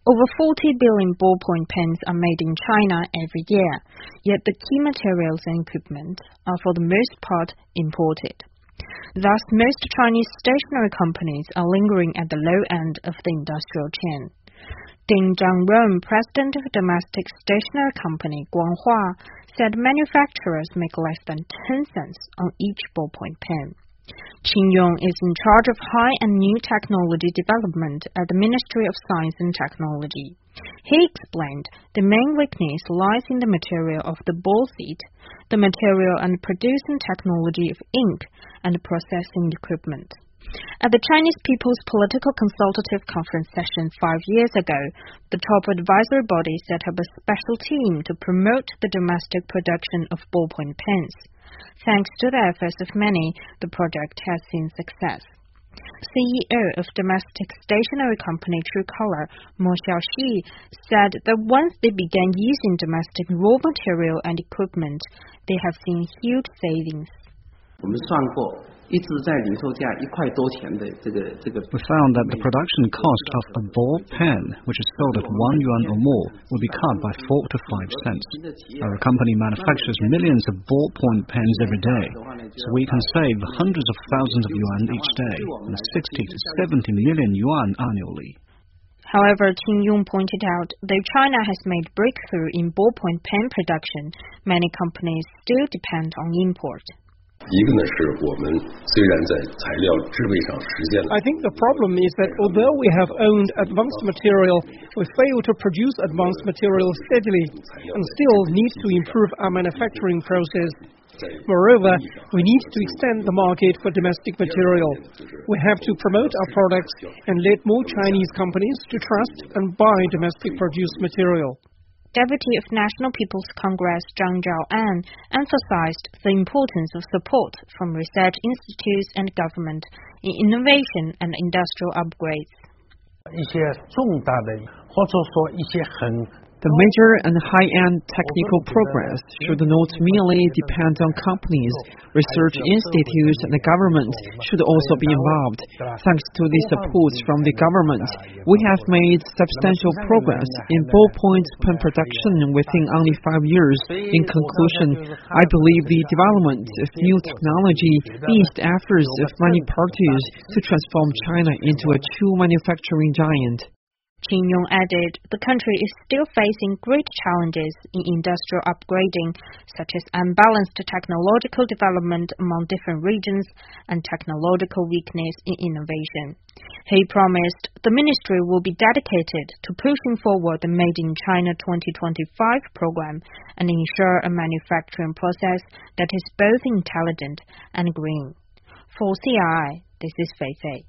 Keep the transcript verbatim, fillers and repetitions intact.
Over forty billion ballpoint pens are made in China every year, yet the key materials and equipment are for the most part imported. Thus, most Chinese stationery companies are lingering at the low end of the industrial chain. Ding Zhangrong, president of domestic stationery company Guanghua, said manufacturers make less than ten cents on each ballpoint pen. Qin Yong is in charge of high and new technology development at the Ministry of Science and Technology. He explained the main weakness lies in the material of the ball seed, the material and producing technology of ink, and processing equipment. At the Chinese People's Political Consultative Conference session five years ago, the top advisory body set up a special team to promote the domestic production of ballpoint pens. Thanks to the efforts of many, the project has seen success. C E O of domestic stationery company Truecolor, Mo Xiaoxi, said that once they began using domestic raw material and equipment, they have seen huge savings. We found that the production cost of a ball pen, which is sold at one yuan or more, will be cut by four to five cents. Our company manufactures millions of ballpoint pens every day, so we can save hundreds of thousands of yuan each day and sixty to seventy million yuan annually. However, Qin Yong pointed out that China has made breakthrough in ballpoint pen production. Many companies still depend on import. I think the problem is that although we have owned advanced material, we fail to produce advanced material steadily and still need to improve our manufacturing process. Moreover, we need to extend the market for domestic material. We have to promote our products and let more Chinese companies to trust and buy domestic produced material. Deputy of National People's Congress Zhang Zhaoan emphasized the importance of support from research institutes and government in innovation and industrial upgrades. The major and high-end technical progress should not merely depend on companies. Research institutes and the government should also be involved. Thanks to the support from the government, we have made substantial progress in ballpoint pen production within only five years. In conclusion, I believe the development of new technology eased efforts of many parties to transform China into a true manufacturing giant. Qin Yong added the country is still facing great challenges in industrial upgrading, such as unbalanced technological development among different regions and technological weakness in innovation. He promised the ministry will be dedicated to pushing forward the Made in China twenty twenty-five program and ensure a manufacturing process that is both intelligent and green. For C R I, this is Fei Fei.